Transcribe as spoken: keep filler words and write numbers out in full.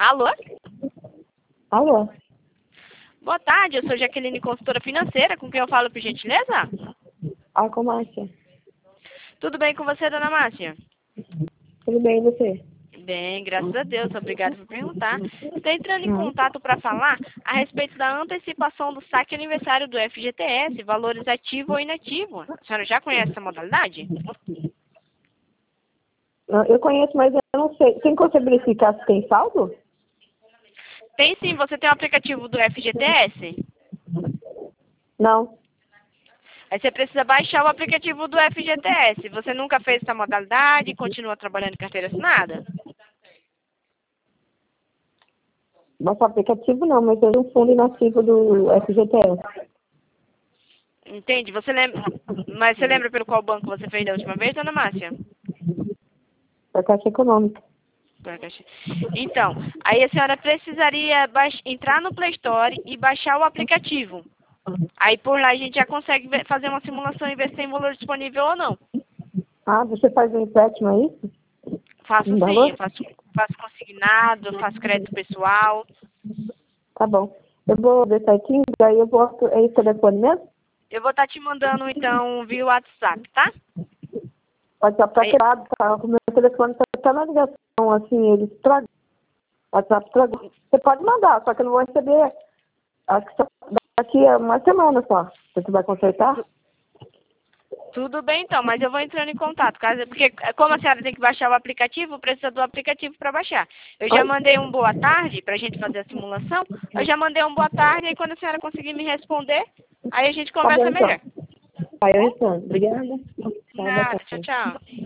Alô? Alô? Boa tarde, eu sou Jaqueline, consultora financeira, com quem eu falo, por gentileza? Ah, com Márcia. Tudo bem com você, dona Márcia? Tudo bem, e você? Bem, graças a Deus, obrigada por perguntar. Estou entrando em Hum. contato para falar a respeito da antecipação do saque aniversário do F G T S, valores ativo ou inativo. A senhora já conhece essa modalidade? Ah, Eu conheço, mas eu não sei. Tem como você verificar se tem saldo? Tem sim, você tem o aplicativo do F G T S? Não. Aí você precisa baixar o aplicativo do F G T S. Você nunca fez essa modalidade e continua trabalhando em carteira assinada? Nosso aplicativo não, mas eu tenho um fundo inativo do F G T S. Entende? Você lembra... Mas você lembra pelo qual banco você fez da última vez, dona Márcia? Da Caixa Econômica. Então, aí a senhora precisaria baix... entrar no Play Store e baixar o aplicativo. Aí por lá a gente já consegue ver- fazer uma simulação e ver se tem valor disponível ou não. Ah, você faz um empréstimo, é isso? Faço Um sim, valor? eu faço, faço consignado, faço crédito pessoal. Tá bom. Eu vou ver certinho, daí eu vou... É esse telefone mesmo? Eu vou estar te mandando então via WhatsApp, tá? Pode estar Aí, quebrado, tá? O meu telefone tá, tá na ligação, assim, ele estragou. O WhatsApp estragou. Você pode mandar, só que eu não vou receber. Acho que só daqui a uma semana só. Você vai consertar? tudo bem então, mas eu vou entrando em contato, caso, porque como a senhora tem que baixar o aplicativo, precisa do aplicativo para baixar. Eu já Oi? mandei um boa tarde para a gente fazer a simulação, eu já mandei um boa tarde, e quando a senhora conseguir me responder, aí a gente Tá bom, conversa então. melhor. Aí eu respondo. Obrigada. Tá, boa Nada, tchau, tarde. tchau.